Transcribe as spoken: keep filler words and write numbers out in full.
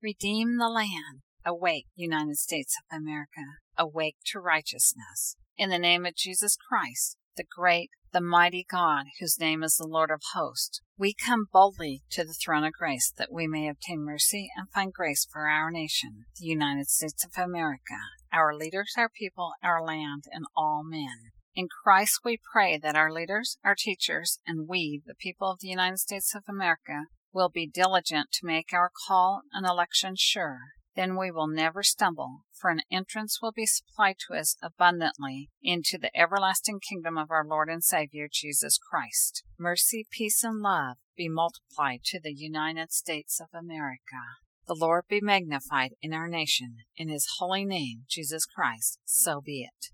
Redeem the land. Awake, United States of America. Awake to righteousness. In the name of Jesus Christ, the great, the mighty God, whose name is the Lord of hosts, we come boldly to the throne of grace that we may obtain mercy and find grace for our nation, the United States of America, our leaders, our people, our land, and all men. In Christ we pray that our leaders, our teachers, and we, the people of the United States of America, will be diligent to make our call and election sure. Then we will never stumble, for an entrance will be supplied to us abundantly into the everlasting kingdom of our Lord and Savior Jesus Christ. Mercy, peace, and love be multiplied to the United States of America. The Lord be magnified in our nation. In His holy name, Jesus Christ, so be it.